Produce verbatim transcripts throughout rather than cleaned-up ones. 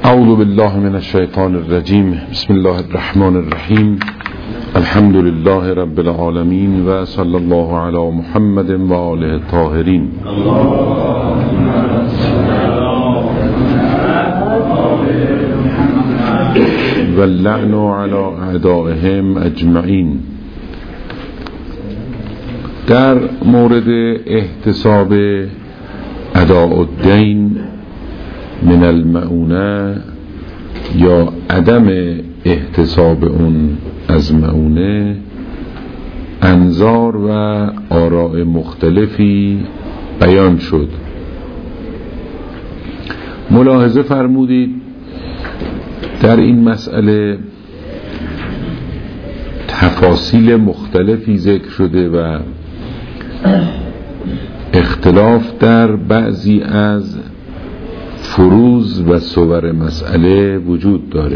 اعوذ بالله من الشیطان الرجیم. بسم الله الرحمن الرحیم. الحمد لله رب العالمین و صلی الله علی محمد و آله الطاهرین. و اللعن علی اعدائهم اجمعین. در مورد احتساب اداء الدین من المعونه یا عدم احتساب اون از معونه انظار و آراء مختلفی بیان شد. ملاحظه فرمودید در این مسئله تفاصیل مختلفی ذکر شده و اختلاف در بعضی از فروض و صور مسئله وجود داره.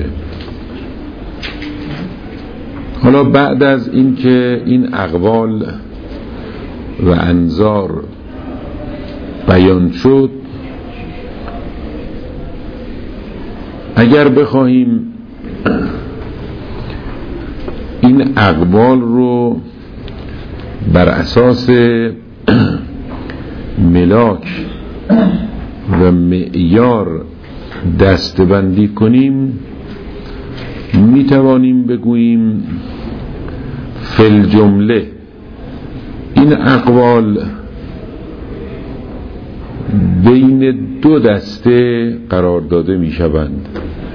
حالا بعد از این که این اقوال و انظار بیان شد، اگر بخواهیم این اقوال رو بر اساس ملاک و معیار دسته‌بندی کنیم، می توانیم بگوییم فی جمله این اقوال بین دو دسته قرار داده می شوند.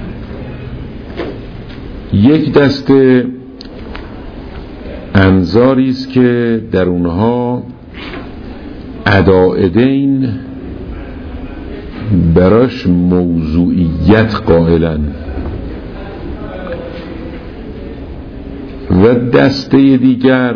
یک دسته انظاری است که در اونها اداء دین براش موضوعیت قائلن و دسته دیگر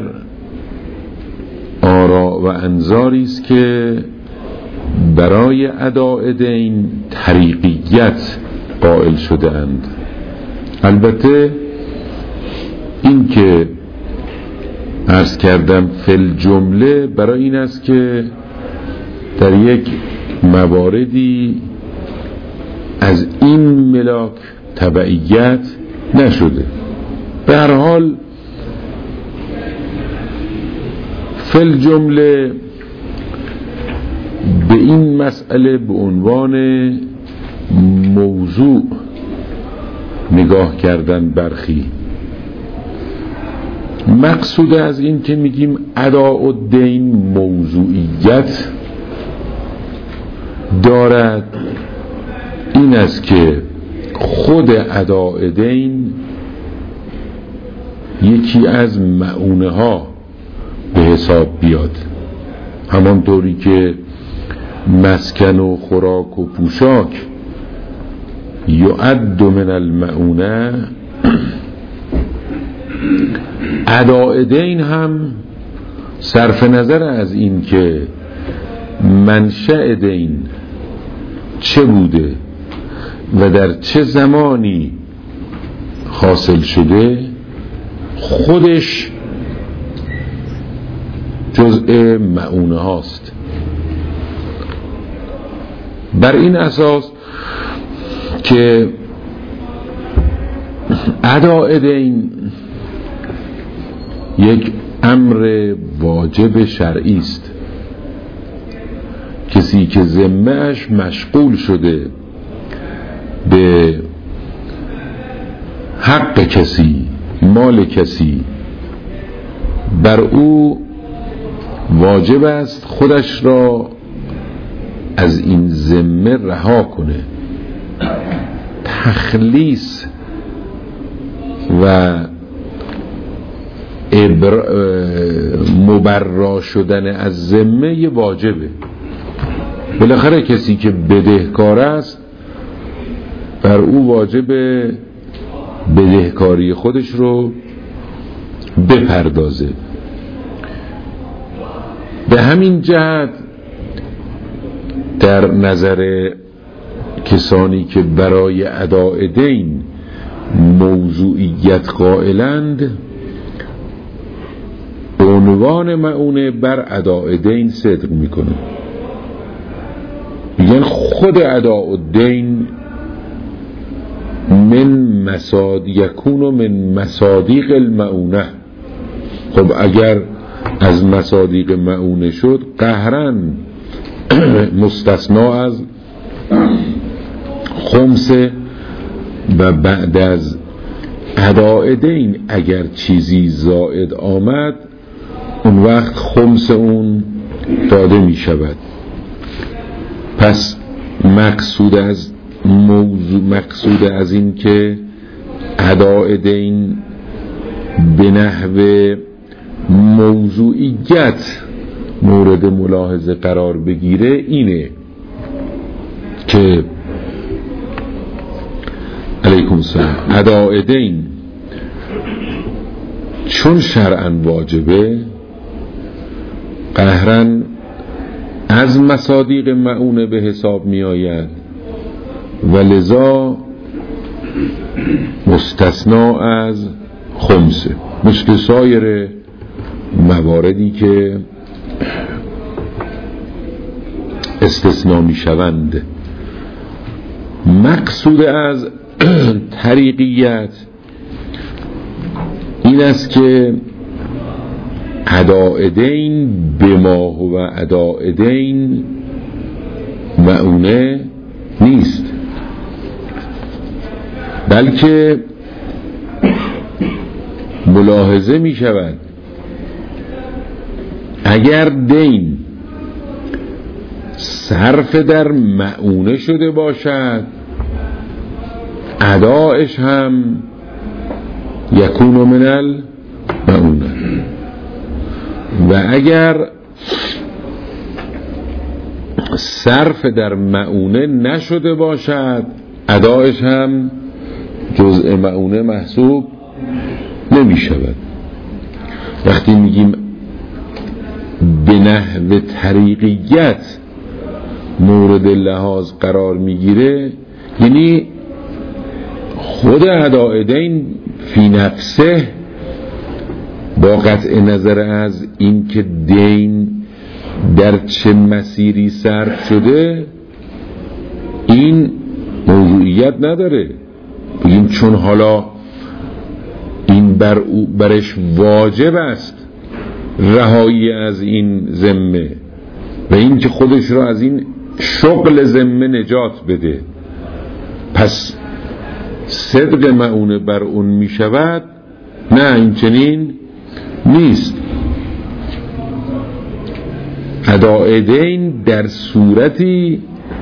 آراء و انظاری است که برای اداء دین طریقیت قائل شده اند. البته این که عرض کردم فی الجمله برای این است که در یک مواردی از این ملاک تبعیت نشده. به هر حال فی الجمله به این مسئله به عنوان موضوع نگاه کردن برخی. مقصود از این که میگیم اداء الدین موضوعیت دارد این است که خود اداء دین یکی از معونه ها به حساب بیاد، همانطوری که مسکن و خوراک و پوشاک یعد من المعونه، اداء دین هم صرف نظر از این که منشأ دین چه بوده و در چه زمانی حاصل شده، خودش جزء معونه هاست. بر این اساس که اداء دین یک امر واجب شرعی است، کسی که ذمه‌اش مشغول شده به حق کسی، مال کسی، بر او واجب است خودش را از این ذمه رها کنه. تخلیص و مبرا شدن از ذمه یه واجبه. بالاخره کسی که بدهکار است بر او واجب بدهکاری خودش رو بپردازه. به همین جهت در نظر کسانی که برای اداء دین موضوعیت قائلند، عنوان معونه بر اداء دین صدق میکنه. میگن خود اداء الدین من مساد یکون من مصادیق المعونه. خب اگر از مصادیق معونه شد قهرن مستثنا از خمسه و بعد از اداء دین اگر چیزی زائد آمد اون وقت خمس اون داده می شود. پس مقصود از موضوع مقصود از این که اداء دین به نحو موضوعیت مورد ملاحظه قرار بگیره اینه که علیکم السلام اداء دین چون شرعاً واجبه قهرن از مصادیق معونه به حساب می آید و لذا مستثنا از خمسه، مثل سایر مواردی که استثنا می شوند. مقصود از طریقیت این است که اداء دین به ما هو اداء دین معونه نیست، بلکه ملاحظه می شود اگر دین صرف در معونه شده باشد ادایش هم یکون من المعونه، و اگر صرف در معونه نشده باشد ادایش هم جزء معونه محسوب نمی شود. وقتی میگیم به نحو طریقیت مورد لحاظ قرار میگیره یعنی خود اداء دین فی نفسه با قطع نظر از این که دین در چه مسیری صرف شده این موضوعیت نداره. بگیم چون حالا این بر او برش واجب است رهایی از این ذمه و این که خودش را از این شغل ذمه نجات بده، پس صدق معونه بر اون می شود. نه، این چنین نیست. اداء دین در صورتی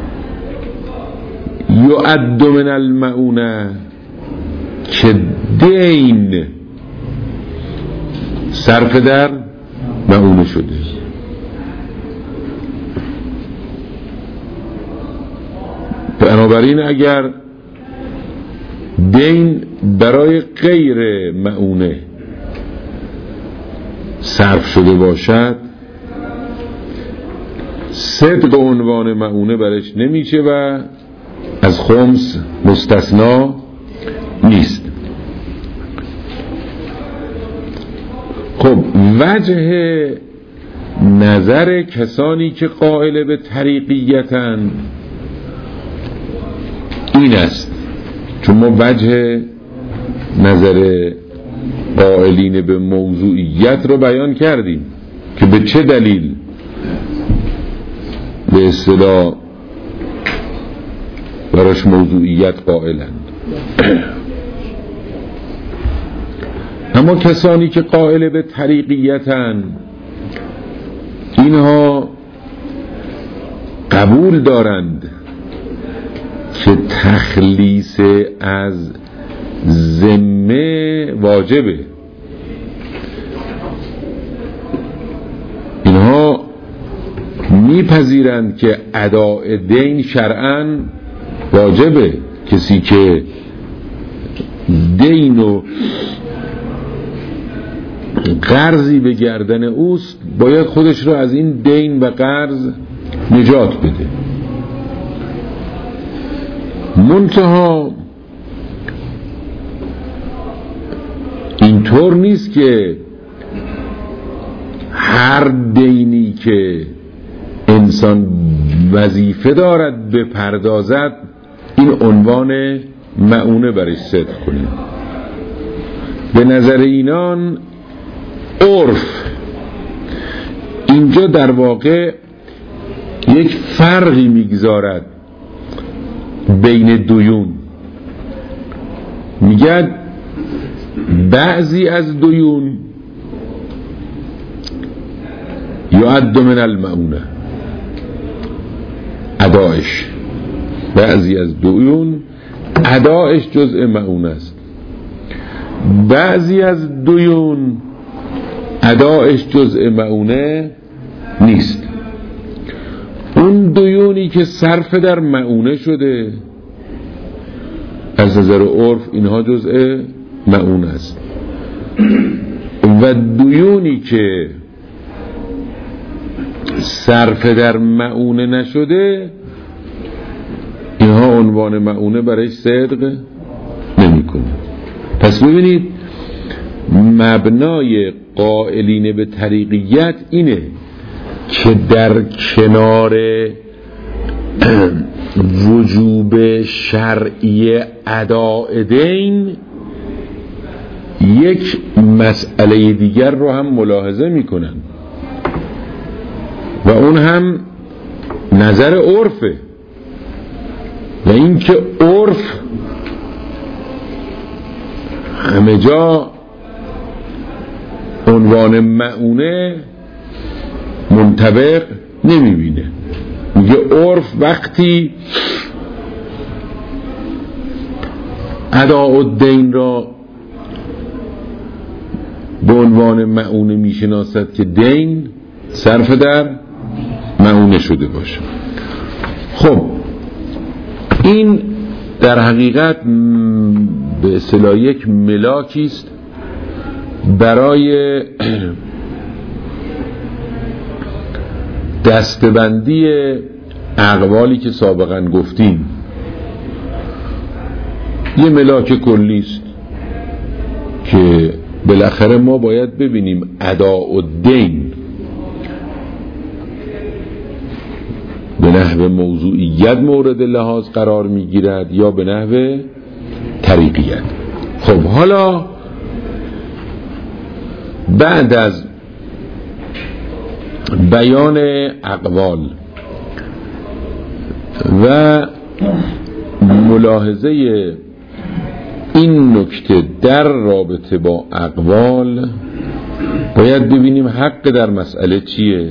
یعد من المعونه که دین صرف در معونه شده. بنابراین اگر دین برای غیر معونه صرف شده باشد صدق عنوان معونه برش نمیشه و از خمس مستثنا نیست. خب وجه نظر کسانی که قائل به طریقیتن این است، چون ما وجه نظر قائلین به موضوعیت رو بیان کردیم که به چه دلیل به اصطلاح براش موضوعیت قائلند. اما کسانی که قائل به طریقیتن اینها قبول دارند که تخلیص از ذمه واجبه. اینها میپذیرند که اداء دین شرعاً واجبه. کسی که دین و قرضی به گردن اوست باید خودش را از این دین و قرض نجات بده. منتها اینطور نیست که هر دینی که انسان وظیفه دارد بپردازد این عنوان مؤونه برای صدق کنیم. به نظر اینان عرف اینجا در واقع یک فرقی میگذارد بین دیون. میگه بعضی از دیون یعد من المؤونه، ادایش، بعضی از دیون ادایش جزء مؤونه است، بعضی از دیون ادایش جزء مؤونه نیست. اون دیونی که صرف در مؤونه شده از نظر عرف اینها جزء مؤونه است، و دیونی که صرف در مؤونه نشده اینها عنوان مؤونه برای صدق نمی کنه. پس ببینید مبنای قائلین به طریقیت اینه که در کنار وجوب شرعی اداء دین یک مسئله دیگر رو هم ملاحظه میکنن و اون هم نظر عرفه، و این که عرف همه جا عنوان مؤونه منطبق نمیبینه. میگه عرف وقتی اداء الدین را به عنوان مؤونه میشناسد که دین صرف در مؤونه شده باشه. خب این در حقیقت به اصطلاح یک ملاکی است برای دستبندی اقوالی که سابقا گفتیم. یه ملاک کلی است که بالاخره ما باید ببینیم اداء الدین به نحو موضوعیت مورد لحاظ قرار میگیرد یا به نحو طریقیت. خب حالا بعد از بیان اقوال و ملاحظه این نکته در رابطه با اقوال باید ببینیم حق در مسئله چیه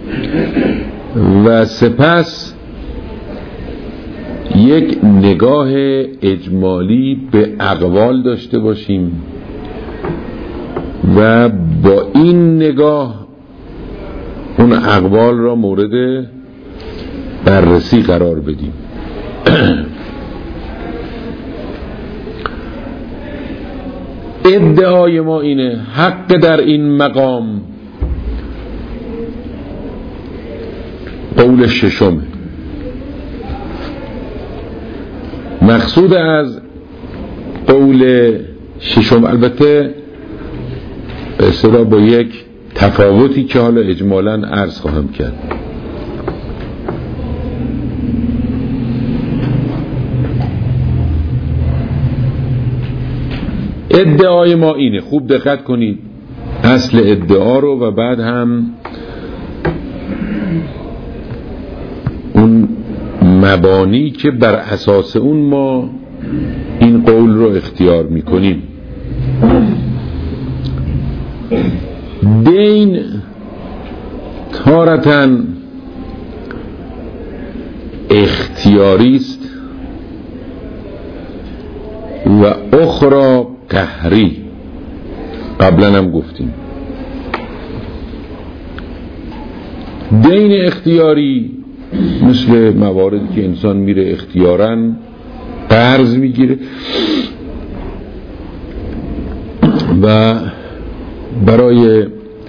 و سپس یک نگاه اجمالی به اقوال داشته باشیم و با این نگاه اون اقوال را مورد بررسی قرار بدیم. ادعای ما اینه حق در این مقام قول ششمه. مقصود از قول ششم البته به اصطلاح با یک تفاوتی که حالا اجمالاً عرض خواهم کرد. ادعای ما اینه، خوب دقت کنید اصل ادعا رو و بعد هم اون مبانی که بر اساس اون ما این قول رو اختیار میکنیم. دین تارتن اختیاری است و اخرى قهری. قبلا هم گفتیم دین اختیاری مثل مواردی که انسان میره اختیاراً قرض میگیره و برای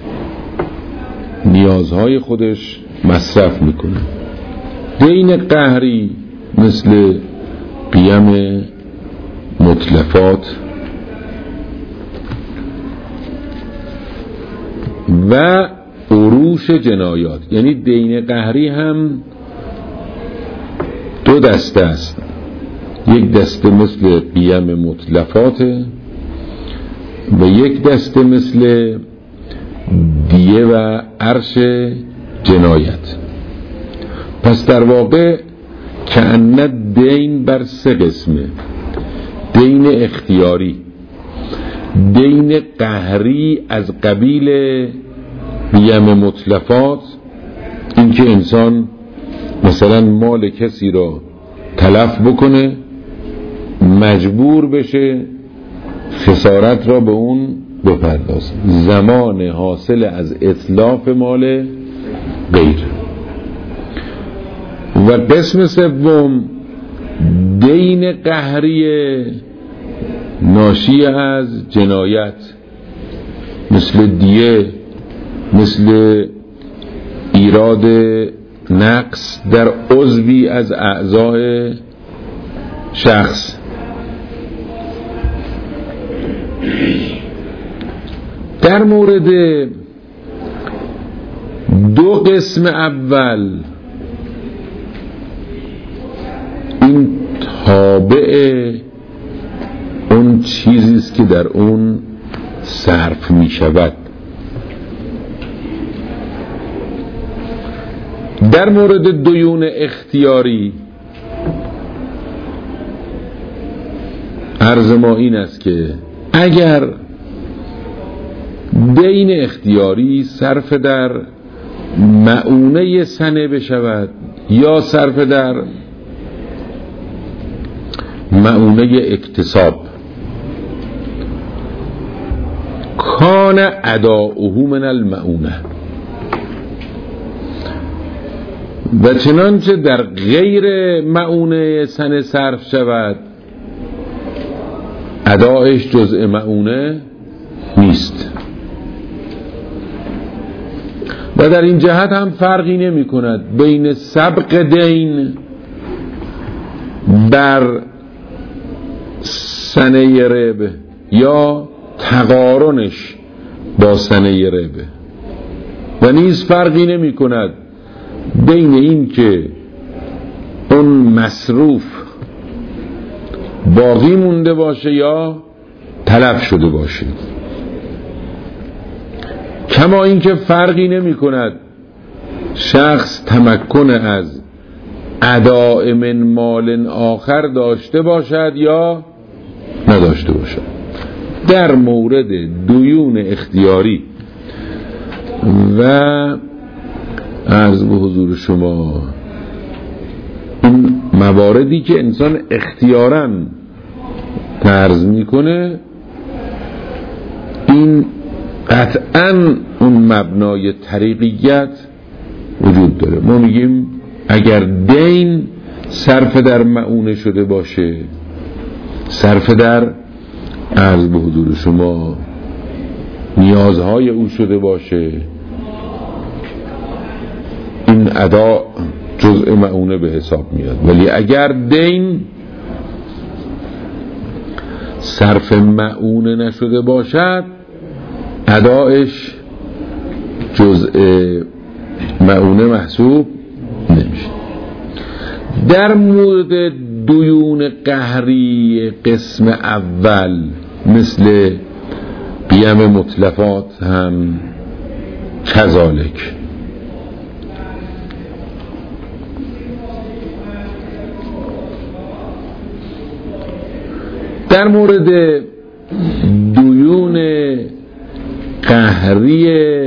نیازهای خودش مصرف میکنه. دین قهری مثل قیم متلفات و عروش جنایات. یعنی دین قهری هم دو دسته است. یک دسته مثل قیم متلفاته و یک دسته مثل دیه و عرش جنایت. پس در واقع کأن دین بر سه قسمه: دین اختیاری، دین قهری از قبیل قیم متلفات، اینکه انسان مثلا مال کسی را تلف بکنه، مجبور بشه خسارت را به اون بپردازه زمان حاصل از اتلاف مال غیر. و قسم سوم دین قهری ناشی از جنایت، مثل دیه، مثل ایراد نقص در عضوی از اعضای شخص. در مورد دو قسم اول، این تابع اون چیزی است که در اون صرف می شود. در مورد دیون اختیاری عرض ما این است که اگر دین اختیاری صرف در مؤونه سنه بشود یا صرف در مؤونه اکتساب، کان اداؤه من المؤونه، و چنانچه در غیر مؤونه سنه صرف شود ادایش جزء مؤونه نیست. و در این جهت هم فرقی نمی کند بین سبق دین بر سنه ربه یا تقارنش با سنه ربه، و نیز فرقی نمی کند بین این که اون مصروف باقی مونده باشه یا تلف شده باشه، کما این که فرقی نمی کند شخص تمکن از اداء من مال آخر داشته باشد یا نداشته باشد. در مورد دیون اختیاری و عرض به حضور شما این مواردی که انسان اختیاراً فرض میکنه، این قطعاً اون مبنای طریقیت وجود داره. ما میگیم اگر دین صرف در مؤونه شده باشه، صرف در عرض به حضور شما نیازهای او شده باشه، این ادا جزء مؤونه به حساب میاد. ولی اگر دین صرف مؤونه نشده باشد ادایش جزء مؤونه محسوب نمیشه. در مورد دیون قهری قسم اول مثل قیم متلفات هم کذالک. در مورد دیون قهری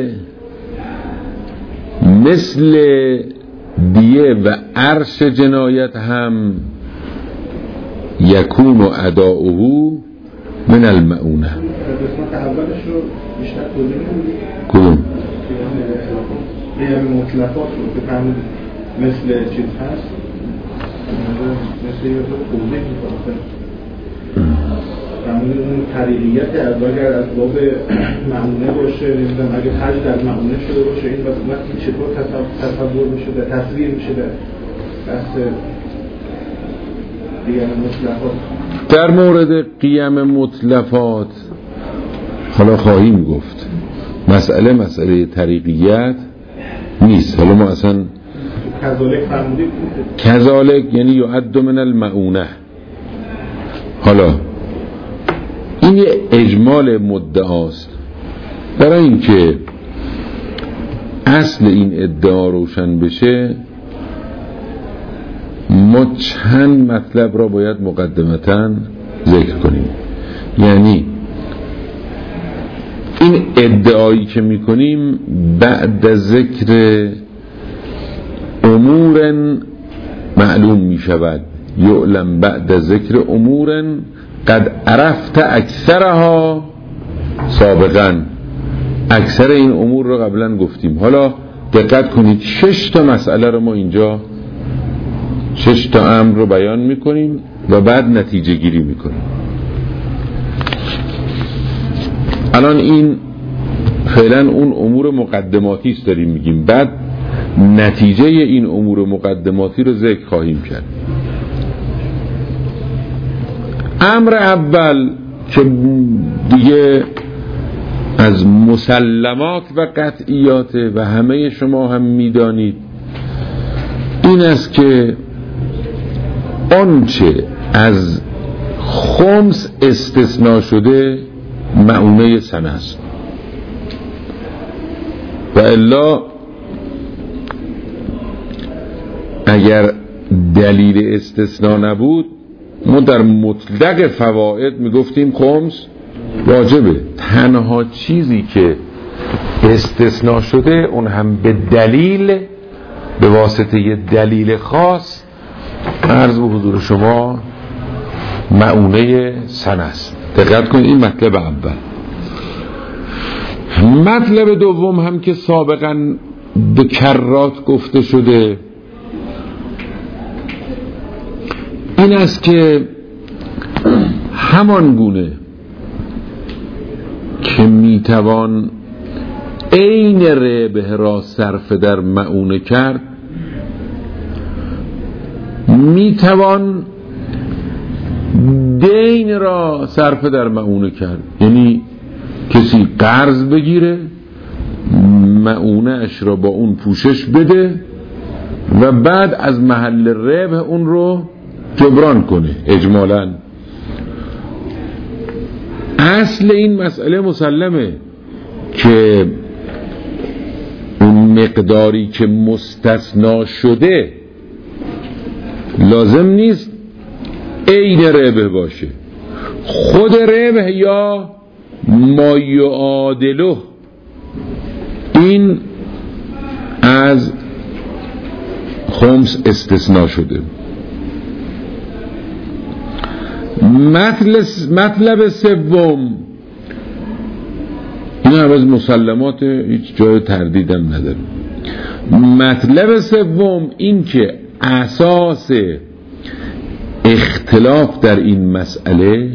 مثل دیه و عرش جنایت هم یکون و اداؤه من المؤونه. قسمت اولش رو بیشتر توضیح میدید؟ کدوم؟ قیم مطلقات رو که فرمودید مثل چیز هست، مثل یه رو توضیح میکنه فرمودید اون طریقیت از اگر از باب مؤونه باشه، نمیدونم اگه خرج در مؤونه شده باشه این وقتی چطور تصور میشه در تصویر میشه در بحث قیم مطلقات. در مورد قیم متلفات حالا خواهیم گفت مسئله مسئله طریقیت نیست. حالا ما اصلا کذالک فرمودید، کذالک یعنی یعد من المؤونه، حالا این اجمال مدعاست. برای اینکه اصل این ادعا روشن بشه ما چند مطلب را باید مقدمتاً ذکر کنیم. یعنی این ادعایی که میکنیم بعد از ذکر امور معلوم میشود، یعلم بعد از ذکر امور قد عرفت اکثرها سابقا، اکثر این امور رو قبلا گفتیم. حالا دقت کنید شش تا مسئله رو ما اینجا شش تا امر رو بیان میکنیم و بعد نتیجه گیری میکنیم. الان این فعلا اون امور مقدماتی است داریم میگیم، بعد نتیجه این امور مقدماتی رو ذکر خواهیم کرد. امر اول که دیگه از مسلمات و قطعیات و همه شما هم میدانید این است که آنچه از خمس استثناء شده مؤونه سنه است و الا اگر دلیل استثناء نبود ما در مطلق فواید میگفتیم خمس واجبه. تنها چیزی که استثناء شده اون هم به دلیل، به واسطه یه دلیل خاص، عرض به حضور شما مؤونه سنه است. دقت کنید این مطلب اول. مطلب دوم هم که سابقا به کرات گفته شده این است که همان گونه که میتوان عین ربح را صرف در مؤونه کرد میتوان دین را صرف در مؤونه کرد. یعنی کسی قرض بگیره مؤونه اش را با اون پوشش بده و بعد از محل ربح اون رو جبران کنه. اجمالاً اصل این مسئله مسلمه که اون مقداری که مستثنا شده لازم نیست عین ربح باشه، خود ربح یا ما یعادله این از خمس استثناء شده. مطلب سوم این هم از مسلمات هیچ جای تردیدم نداره. مطلب سوم این که اساس اختلاف در این مسئله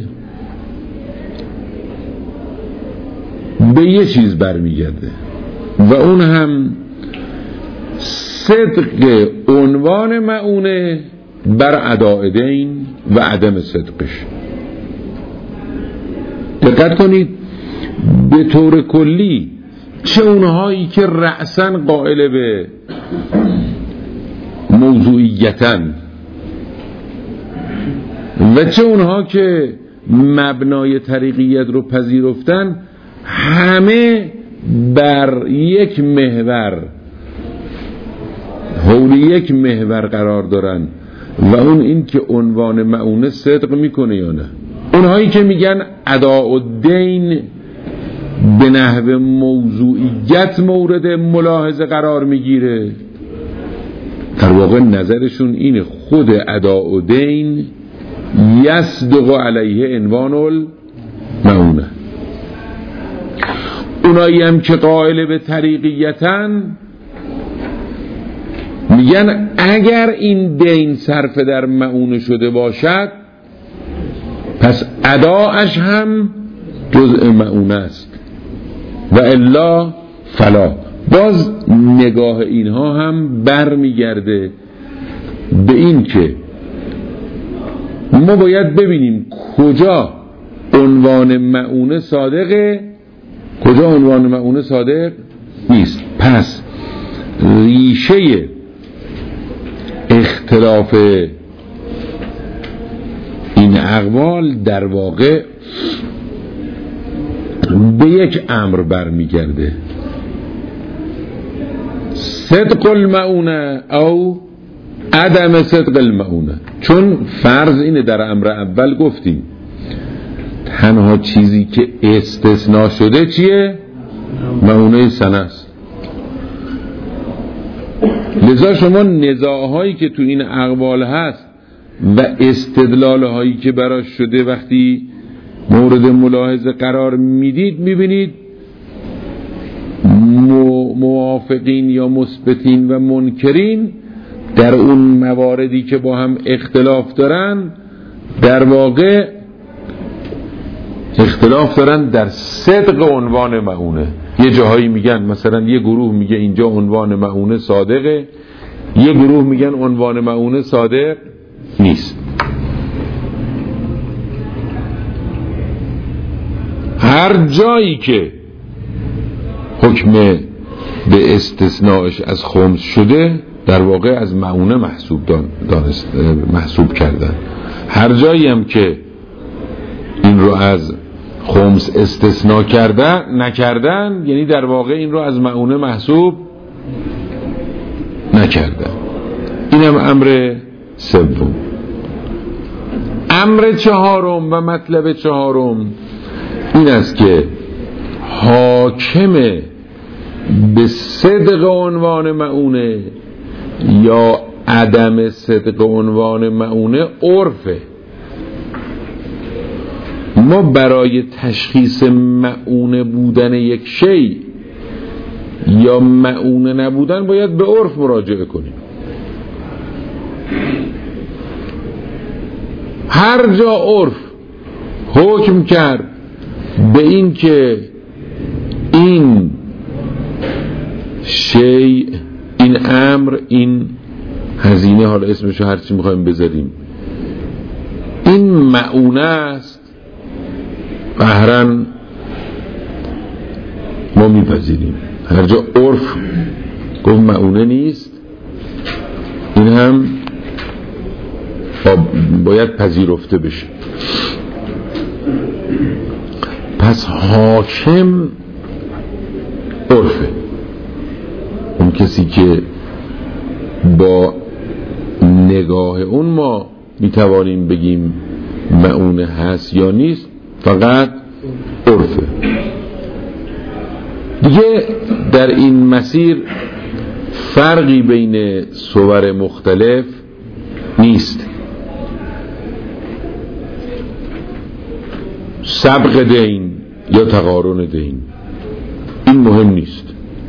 به یه چیز برمیگرده و اون هم صدق عنوان مؤونه بر اداء دین و عدم صدقش. دقت کنید به طور کلی چه اونهایی که رأساً قائل به موضوعیتن و چه اونها که مبنای طریقیت رو پذیرفتن همه بر یک محور حول یک محور قرار دارن و اون این که عنوان مؤونه صدق میکنه یا نه. اونهایی که میگن اداء الدین به نحو موضوعیت مورد ملاحظه قرار میگیره، در واقع نظرشون اینه خود اداء الدین یصدق علیه عنوان المؤونه. اونایی هم که قائل به طریقیتن میگن اگر این دین صرف در مؤونه شده باشد پس اداش هم جزء مؤونه است و الا فلا. باز نگاه اینها هم بر میگرده به این که ما باید ببینیم کجا عنوان مؤونه صادقه کجا عنوان مؤونه صادق نیست. پس ریشه اختلاف این اقوال در واقع به یک امر برمیگرده، صدق المعونه او عدم صدق المعونه. چون فرض اینه در امر اول گفتیم تنها چیزی که استثناء شده چیه؟ معونه سنه است. لذا شما نزاعهایی که تو این اقوال هست و استدلالهایی که براش شده وقتی مورد ملاحظه قرار میدید میبینید موافقین یا مثبتین و منکرین در اون مواردی که با هم اختلاف دارن در واقع اختلاف دارن در صدق عنوان معونه. یه جاهایی میگن مثلا یه گروه میگه اینجا عنوان معونه صادقه، یه گروه میگن عنوان معونه صادق نیست. هر جایی که حکم به استثناءش از خمس شده در واقع از معونه محسوب دانست محسوب کردن. هر جایی هم که این رو از خمس استثناء کردن نکردن یعنی در واقع این رو از معونه محسوب نکردن. این هم امر سوم. امر چهارم و مطلب چهارم این است که حاکم به صدق عنوان معونه یا عدم صدق عنوان معونه عرفه. ما برای تشخیص معونه بودن یک شی یا معونه نبودن باید به عرف مراجعه کنیم. هر جا عرف حکم کرد به این که این شی، این امر، این هزینه، حالا اسمشو هرچی میخوایم بذاریم، این معونه است، قهرن ما میپذیریم. هر جا عرف گفت معونه نیست این هم باید پذیرفته بشه. پس حاکم عرفه. اون کسی که با نگاه اون ما میتوانیم بگیم معونه هست یا نیست فقط عرفه. دیگه در این مسیر فرقی بین صور مختلف نیست. سبق دین یا تقارن دین این مهم نیست.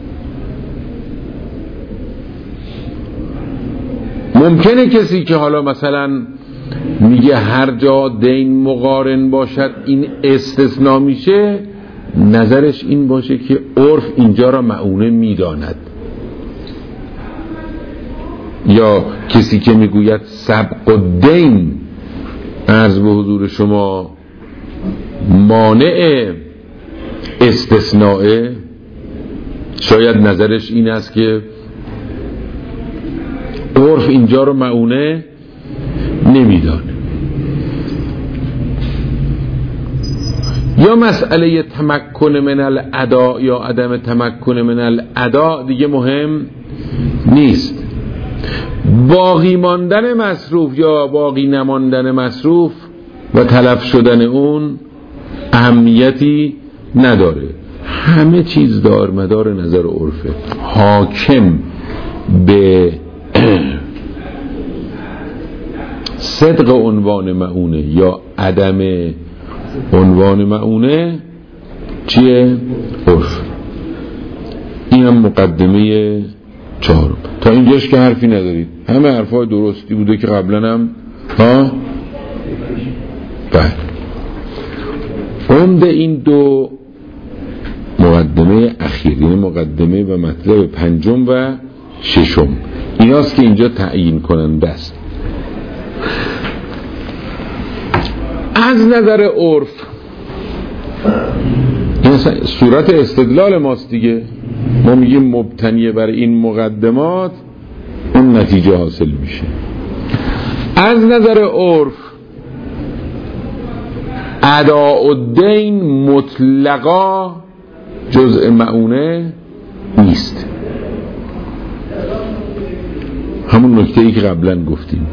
ممکنه کسی که حالا مثلا میگه هر جا دین مقارن باشد این استثناء میشه، نظرش این باشه که عرف اینجا را معونه میداند. یا کسی که میگوید سبق و دین عرض به حضور شما مانع استثناء، شاید نظرش این است که عرف اینجا رو معونه نمیدانه. یا مسئله تمکن من الاداء یا عدم تمکن من الاداء دیگه مهم نیست. باقی ماندن مصروف یا باقی نماندن مصروف و تلف شدن اون اهمیتی نداره. همه چیز دار مدار نظر عرفه. حاکم به صدق عنوان معونه یا عدم عنوان معونه چیه؟ عرف. این هم مقدمه چهارم. تا اینجاش که حرفی ندارید، همه حرفای درستی بوده که قبلا هم ها بله. عمده این دو مقدمه اخیر، یعنی مقدمه و مطلب پنجم و ششم، ایناست که اینجا تعیین کننده است. از نظر عرف این صورت استدلال ماست دیگه. ما میگیم مبتنی بر این مقدمات اون نتیجه حاصل میشه. از نظر عرف اداء الدین مطلقا جزء مؤونه نیست. همون نکته‌ای که قبلا گفتیم.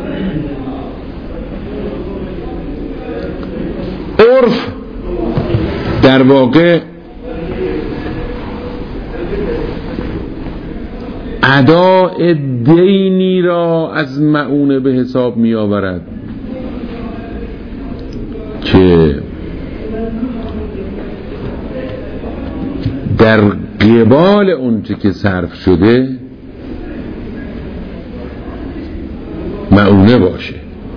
عرف در واقع اداء دینی را از مؤونه به حساب می آورد که در قبال اونچه که صرف شده مؤونه باشه.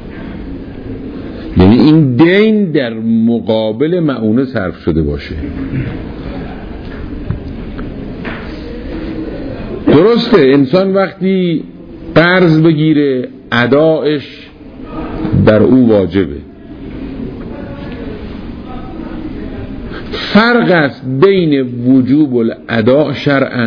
یعنی این دین در مقابل مؤونه صرف شده باشه. درسته انسان وقتی قرض بگیره ادایش بر او واجبه. فرق است بین وجوب الاداء شرعا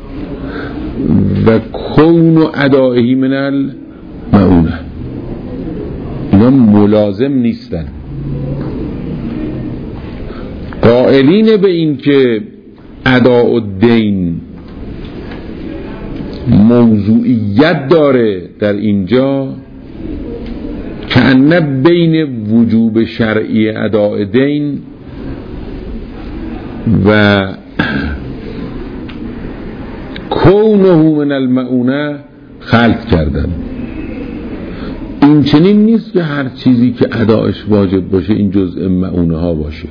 و کون ادائه من المؤونه. اینا ملازم نیستن. قائلین به این که اداء الدین موضوعیت داره در اینجا که ان بین وجوب شرعی اداء دین و کونه من المؤونه خلط کردن. این چنین نیست که هر چیزی که ادایش واجب باشه این جزء مؤونه ها باشه،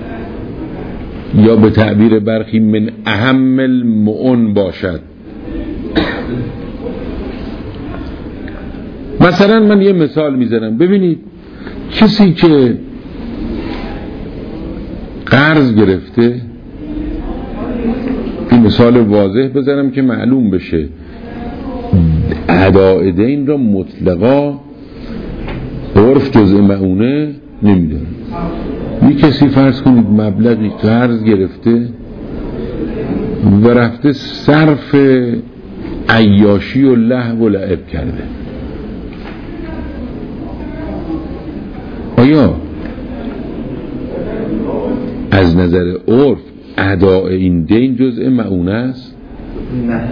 یا به تعبیر برخی من اهم المؤن باشد. مثلا من یه مثال میزنم. ببینید کسی که قرض گرفته، این مثال واضح بزنم که معلوم بشه، اداء دین را مطلقا عرف جزء مؤونه نمیدونه. یه کسی فرض کنید مبلغی قرض گرفته و رفته صرف عیاشی و لهو و لعب کرده. آیا از نظر عرف اداء این دین جزء مؤونه است؟ نه.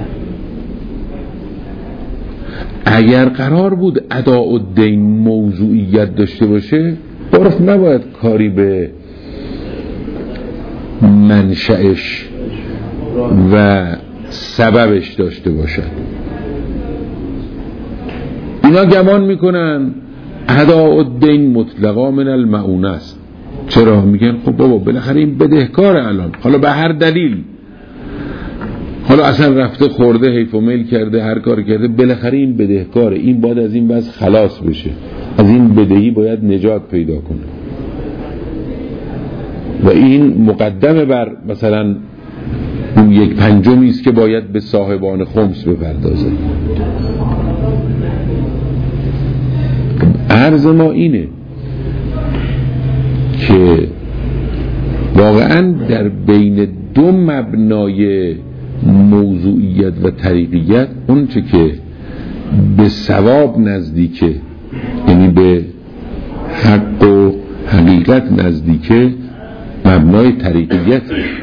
اگر قرار بود اداء الدین موضوعیت داشته باشه، عرف نباید کاری به منشأش و سببش داشته باشد. اینا گمان میکنن اداء الدین مطلقا من المؤونه است. چرا؟ میگن خب بابا بالاخره این بدهکاره الان، حالا به هر دلیل، حالا اصلا رفته خورده حیف و میل کرده هر کار کرده، بالاخره این بدهکاره، این باید از این وضع خلاص بشه، از این بدهی باید نجات پیدا کنه. و این مقدمه بر مثلا اون یک پنجمی است که باید به صاحبان خمس بپردازه. عرض ما اینه که واقعا در بین دو مبنای موضوعیت و طریقیت اون چه که به ثواب نزدیکه، یعنی به حق و حقیقت نزدیکه، مبنای طریقیت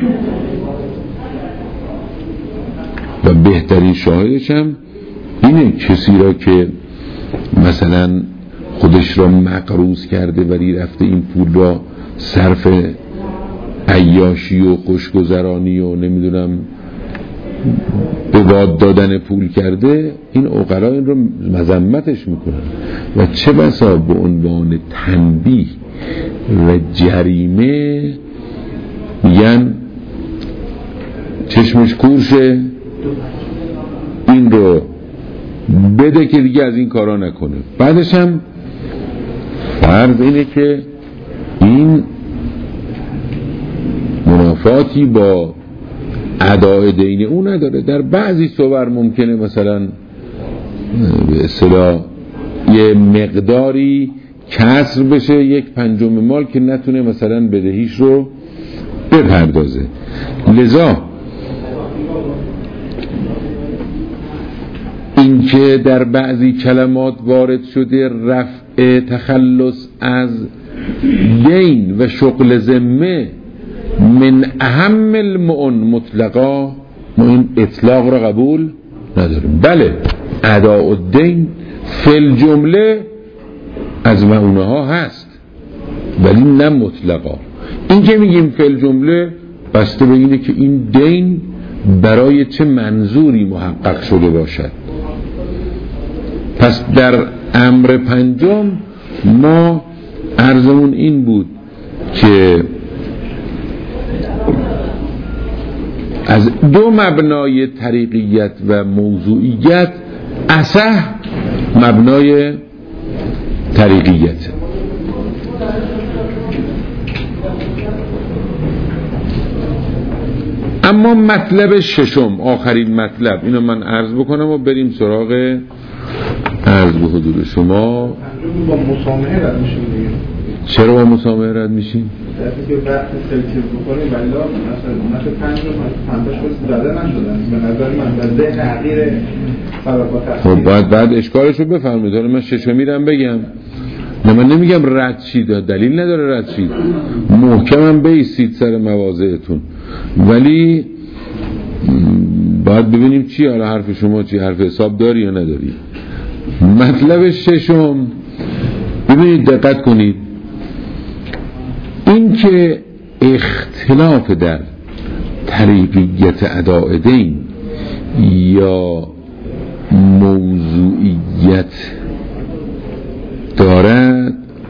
و بهترین شاهدش هم اینه کسی را که مثلا خودش را مقروض کرده ولی رفته این پول را صرف عیاشی و خوشگذرانی و نمیدونم به واد دادن پول کرده، این عقلا این رو مذمتش میکنن و چه بسا به عنوان تنبیه و جریمه میگن چشمش کورشه، این رو بده که دیگه از این کارا نکنه. بعدش هم فرض اینه که این منافاتی با اداء دین او نداره. در بعضی صور ممکنه مثلا به اصطلاح یه مقداری کسر بشه، یک پنجم مال، که نتونه مثلا بدهیش رو بپردازه. لذا این که در بعضی کلمات وارد شده رفع تخلص از دین و شغل ذمه من اهم المعون مطلقا، ما این اطلاق را قبول نداریم. بله اداء الدین فی الجمله از معونه ها هست ولی نه مطلقا. این که میگیم فی الجمله بسته به اینه که این دین برای چه منظوری محقق شده باشد. پس در امر پنجم ما عرضمون این بود که از دو مبنای طریقیت و موضوعیت اصح مبنای طریقیت. اما مطلب ششم، آخرین مطلب، اینو من عرض بکنم و بریم سراغ عرض به حضور شما. با مسامحه رد میشیم دیگه. چرا با مسامحه رد میشیم؟ درسته که وقت سلکیو بکنیم ولی مثلا مثلا پنج رو پنجاش رو زده نشدن به نظر من به ذهن حقیر فراپا خب باید بعد اشکالشو بفرمید. حالا من ششمی رو بگم، نه من نمیگم رد شید، دلیل نداره رد شید، محکمم بیستید سر مواضعتون، ولی باید ببینیم چی حالا حرف شما چی، حرف حساب داری یا نداری. مطلب ششم، ببینید دقت کنید، این که اختلاف در طریقیت اداء دین یا موضوعیت دارد،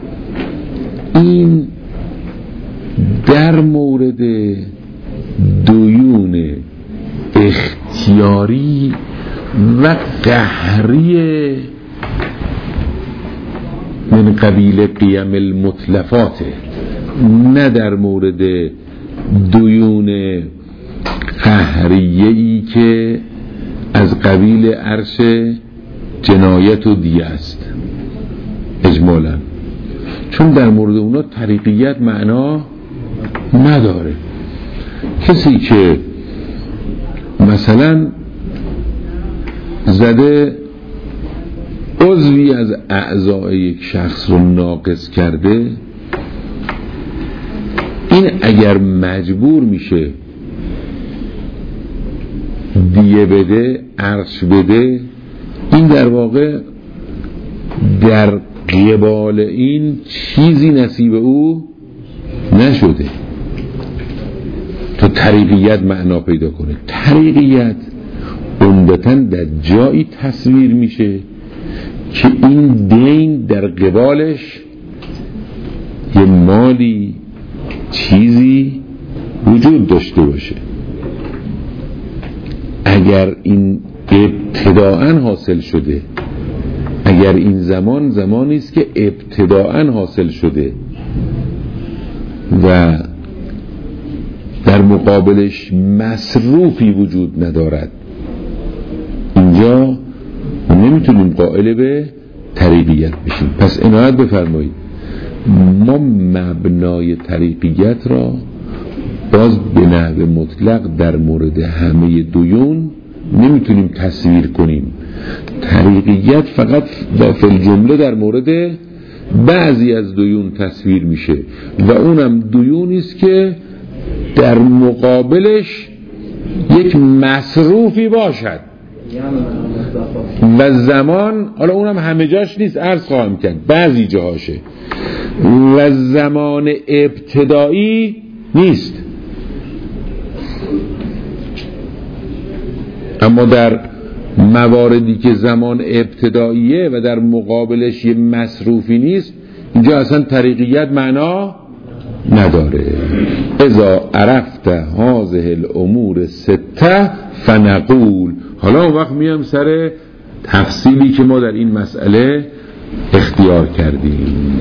این در مورد دیون اختیاری و قهری من قبیل قیم المتلفات، نه در مورد دیون قهریه‌ای که از قبیل عرش جنایت و دیه است اجمالا، چون در مورد اونا طریقیت معنا نداره. کسی که مثلا زده عضوی از اعضای یک شخص رو ناقص کرده، این اگر مجبور میشه دیه بده، عرش بده، این در واقع در قبال این چیزی نصیب او نشده تو طریقیت معنا پیدا کنه. طریقیت عمدتاً در جایی تصویر میشه که این دین در قبالش یه مالی چیزی وجود داشته باشه. اگر این ابتداءً حاصل شده، اگر این زمان زمانی است که ابتداءً حاصل شده و در مقابلش مصروفی وجود ندارد، اینجا نمیتونیم قائل به طریقیت بشیم. پس عنایت بفرمایید، ما مبنای طریقیت را باز به نحو مطلق در مورد همه دیون نمیتونیم تصویر کنیم. طریقیت فقط فی الجمله در مورد بعضی از دیون تصویر میشه و اونم دیونی است که در مقابلش یک مصروفی باشد و زمان، حالا اونم همه جاش نیست، عرض خواهم کرد بعضی جاهاشه، و زمان ابتدایی نیست. اما در مواردی که زمان ابتداییه و در مقابلش یه مصروفی نیست، اینجا اصلا طریقیت معنا نداره. اذا عرفت هذه الامور سته فنقول. حالا اون وقت میام سر تفصیلی که ما در این مسئله اختیار کردیم.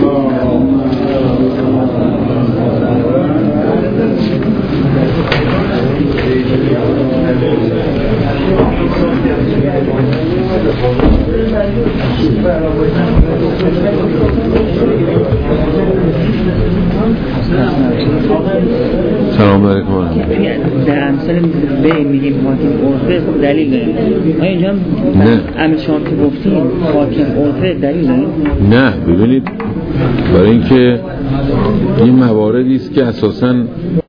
سلام علیکم. در امثال به میگیم حاکم عرفه خب دلیل داریم. آیا اینجا هم امر شما که گفتیم حاکم عرفه دلیل داریم؟ نه، ببینید برای اینکه این مواردی است که اساساً